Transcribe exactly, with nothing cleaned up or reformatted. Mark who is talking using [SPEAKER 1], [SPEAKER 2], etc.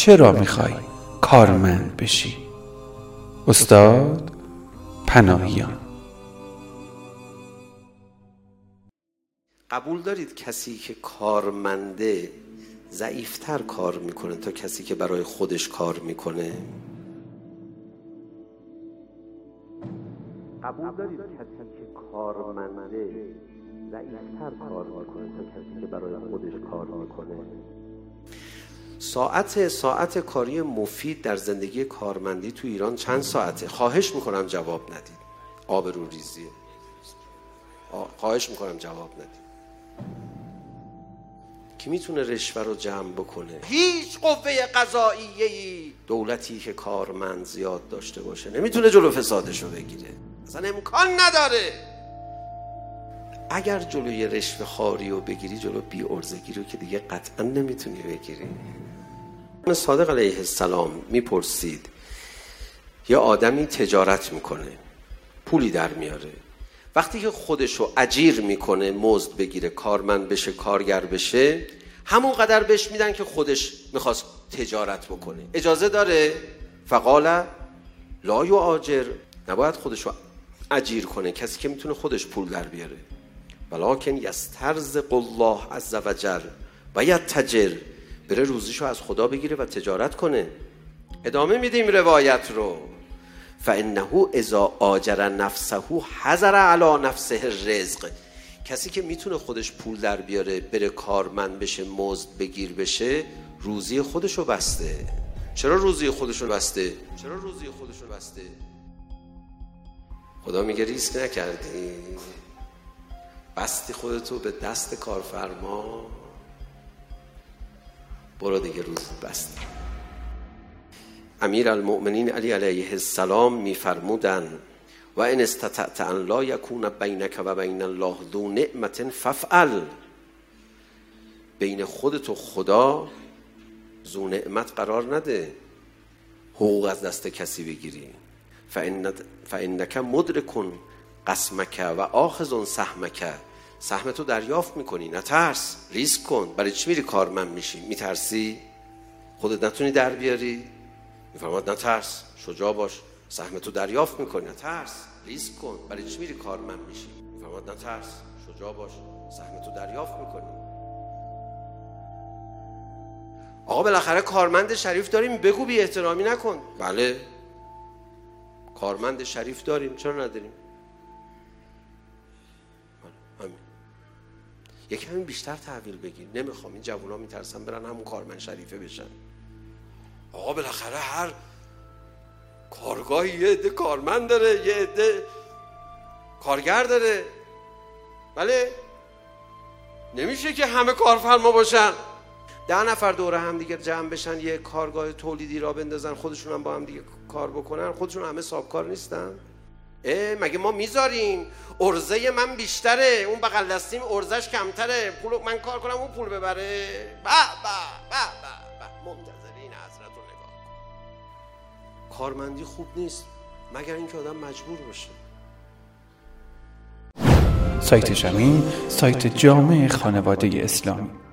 [SPEAKER 1] چرا میخوای کارمند بشی؟ استاد پناهیان.
[SPEAKER 2] قبول دارید کسی که کارمنده ضعیفتر کار میکنه تا کسی که برای خودش کار میکنه؟ قبول دارید کسی که کارمنده ضعیفتر کار میکنه تا کسی که برای خودش کار میکنه؟ ساعت ساعت کاری مفید در زندگی کارمندی تو ایران چند ساعته؟ خواهش میکنم جواب ندید. آبرو ریزیه. خواهش میکنم جواب ندید. کی میتونه رشوه رو جمع بکنه؟ هیچ قوه قضاییه‌ای دولتی که کارمند زیاد داشته باشه نمیتونه جلو فسادش رو بگیره. اصلا امکان نداره. اگر جلوی رشوه خواری رو بگیری، جلو بی عرضگی رو که دیگه قطعا نمیتونی بگیری. صادق علیه السلام میپرسید یه آدمی تجارت میکنه، پولی در میاره، وقتی که خودشو اجیر میکنه، مزد بگیره، کارمند بشه، کارگر بشه، همون قدر بهش میدن که خودش میخواست تجارت بکنه. اجازه داره؟ فقال لا یؤاجر، نباید خودشو اجیر کنه کسی که میتونه خودش پول در بیاره. ولکن یسترزق الله عز وجل و یتجر، بره روزیشو از خدا بگیره و تجارت کنه. ادامه میدیم روایت رو. فانه اذا آجر نفسه حذر علی نفسه الرزق، کسی که میتونه خودش پول در بیاره، بره کارمند بشه، مزد بگیر بشه، روزی خودشو بسته. چرا روزی خودشو بسته؟ چرا روزی خودشو بسته؟ خدا میگه ریسک نکردی، بستی خودتو به دست کارفرما، برو دیگه روز بستی. امیر المؤمنین علی علیه السلام میفرمودن و ان استطعت ان لا یکون بینک و بین الله ذو نعمت فافعل، بین خودت و خدا ذو نعمت قرار نده، حقوق از دست کسی بگیری. فإن فإنک مدرک قسمک و آخذ سهمک، سهمتو دریافت میکنی، نترس، ریسک کن. برای چی میری کارمند میشی؟ میترسی خودت نتونی در بیاری؟ میفرماد نترس، شجاع باش، سهمتو دریافت میکنی، نترس، ریسک کن. برای چی میری کارمند میشی؟ میفرماد نترس، شجاع باش، سهمتو دریافت میکنی. آقا بالاخره کارمند شریف داریم، بگو بی احترامی نکن. بله کارمند شریف داریم، چرا نداریم؟ همین. یکی همین بیشتر تحویل بگیر. نمیخوام، این جوونا میترسن برن همون کارمند شریفه بشن. آقا بالاخره هر کارگاهی یه عده کارمند داره، یه عده کارگر داره. بله نمیشه که همه کارفرما باشن. ده نفر دوره هم دیگه جمع بشن، یه کارگاه تولیدی را بندازن، خودشون هم با هم دیگه کار بکنن، خودشون همه صاحبکار نیستن؟ مگه ما میذاریم ارزه من بیشتره، اون بغل دستیم ارزش کمتره، پول من کار کنم اون پول ببره؟ با با با با منتظرین حضرت رو نگاه کن. کارمندی خوب نیست مگر اینکه آدم مجبور باشه.
[SPEAKER 1] سایت شمیم، سایت جامع خانواده اسلامی.